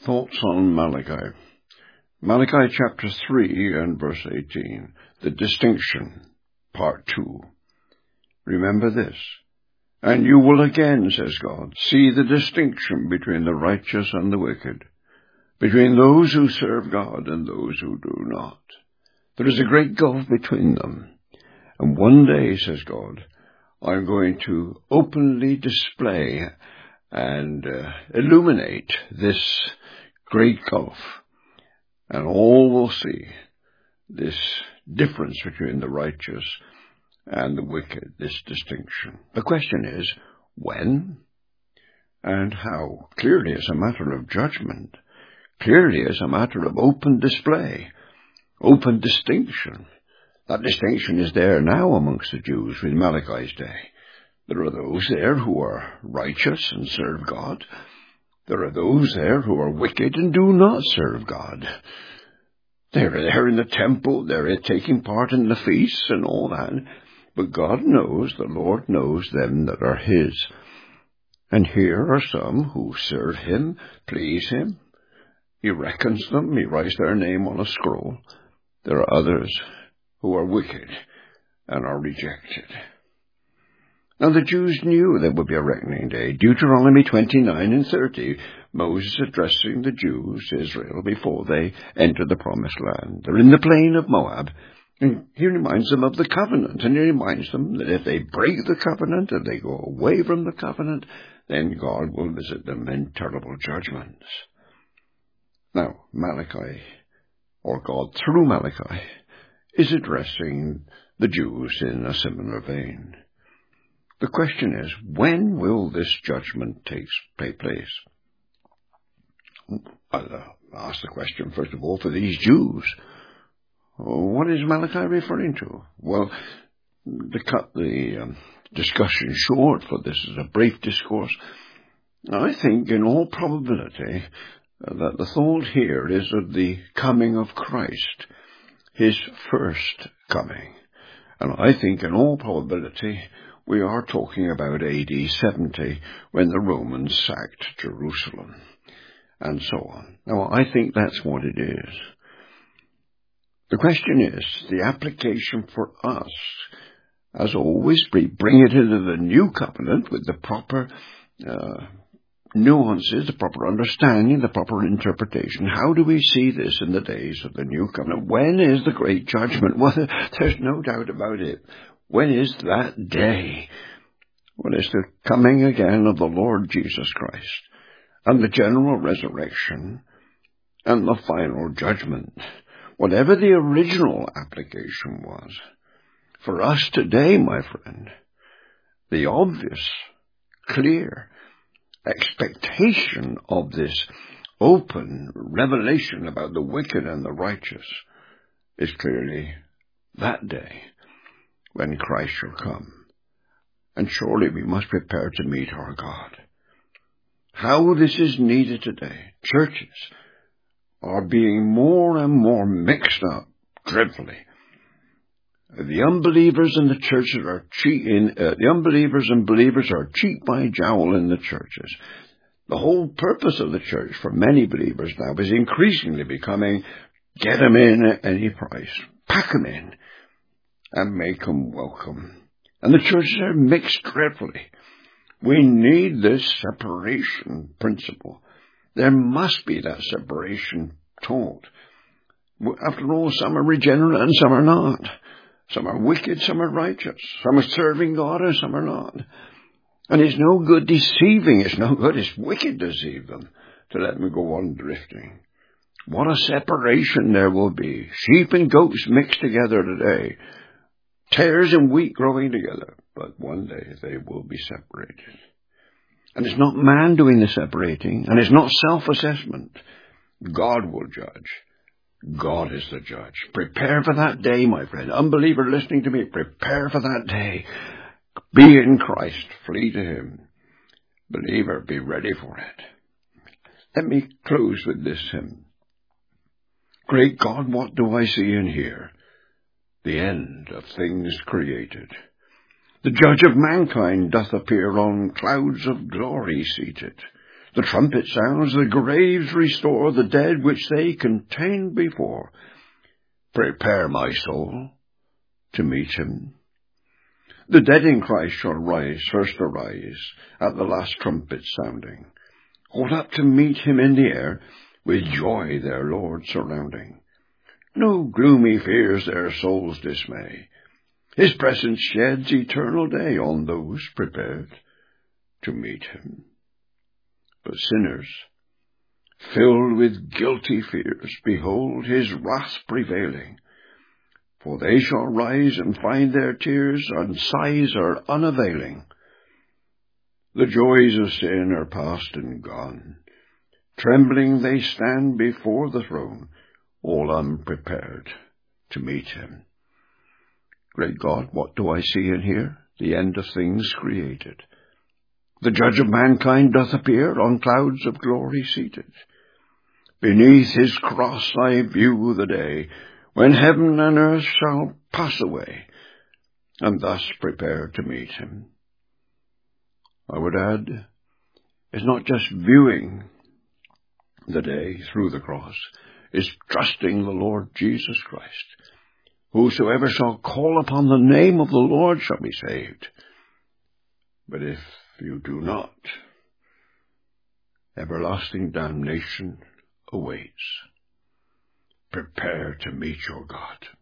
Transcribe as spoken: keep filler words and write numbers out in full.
Thoughts on Malachi. Malachi chapter three and verse eighteen. The distinction, part two. Remember this. And you will again, says God, see the distinction between the righteous and the wicked, between those who serve God and those who do not. There is a great gulf between them. And one day, says God, I'm going to openly display and uh, illuminate this great gulf. And all will see this difference between the righteous and the wicked, this distinction. The question is, when and how? Clearly it's a matter of judgment. Clearly it's a matter of open display, open distinction. That distinction is there now amongst the Jews with Malachi's day. There are those there who are righteous and serve God. There are those there who are wicked and do not serve God. They're there in the temple, they're taking part in the feasts and all that. But God knows, the Lord knows them that are His. And here are some who serve Him, please Him. He reckons them, He writes their name on a scroll. There are others who are wicked and are rejected. Now the Jews knew there would be a reckoning day. Deuteronomy twenty-nine and thirty, Moses addressing the Jews, Israel, before they enter the promised land. They're in the plain of Moab, and he reminds them of the covenant, and he reminds them that if they break the covenant, if they go away from the covenant, then God will visit them in terrible judgments. Now, Malachi, or God through Malachi, is addressing the Jews in a similar vein. The question is, when will this judgment take, take place? I'll uh, ask the question, first of all, for these Jews. What is Malachi referring to? Well, to cut the um, discussion short, for this is a brief discourse, I think in all probability uh, that the thought here is of the coming of Christ, His first coming. And I think in all probability we are talking about A D seventy, when the Romans sacked Jerusalem, and so on. Now, I think that's what it is. The question is, the application for us, as always, we bring it into the new covenant with the proper uh, nuances, the proper understanding, the proper interpretation. How do we see this in the days of the new covenant? When is the great judgment? Well, there's no doubt about it. When is that day? When is the coming again of the Lord Jesus Christ, and the general resurrection, and the final judgment? Whatever the original application was, for us today, my friend, the obvious, clear expectation of this open revelation about the wicked and the righteous is clearly that day when Christ shall come. And surely we must prepare to meet our God. How this is needed today. Churches are being more and more mixed up dreadfully. The unbelievers in the churches are cheat. In, uh, the unbelievers and believers are cheek by jowl in the churches. The whole purpose of the church for many believers now is increasingly becoming get them in at any price, pack them in, and make them welcome. And the churches are mixed dreadfully. We need this separation principle. There must be that separation taught. After all, some are regenerate and some are not. Some are wicked, some are righteous. Some are serving God and some are not. And it's no good deceiving. It's no good. It's wicked to deceive them, to let them go on drifting. What a separation there will be. Sheep and goats mixed together today. Tares and wheat growing together. But one day they will be separated. And it's not man doing the separating, and it's not self-assessment. God will judge. God is the judge. Prepare for that day, my friend. Unbeliever listening to me, prepare for that day. Be in Christ. Flee to Him. Believer, be ready for it. Let me close with this hymn. Great God, what do I see and hear? The end of things created. The judge of mankind doth appear on clouds of glory seated. The trumpet sounds, the graves restore the dead which they contained before. Prepare, my soul, to meet him. The dead in Christ shall rise, first arise, at the last trumpet sounding. Hold up to meet him in the air, with joy their Lord surrounding. No gloomy fears their souls dismay. His presence sheds eternal day on those prepared to meet him. But sinners, filled with guilty fears, behold his wrath prevailing. For they shall rise and find their tears and sighs are unavailing. The joys of sin are past and gone. Trembling they stand before the throne, all unprepared to meet him. Great God, what do I see and hear? The end of things created. The judge of mankind doth appear, on clouds of glory seated. Beneath his cross I view the day, when heaven and earth shall pass away, and thus prepare to meet him. I would add, it's not just viewing the day through the cross, it's trusting the Lord Jesus Christ. Whosoever shall call upon the name of the Lord shall be saved. But if you do not, everlasting damnation awaits. Prepare to meet your God.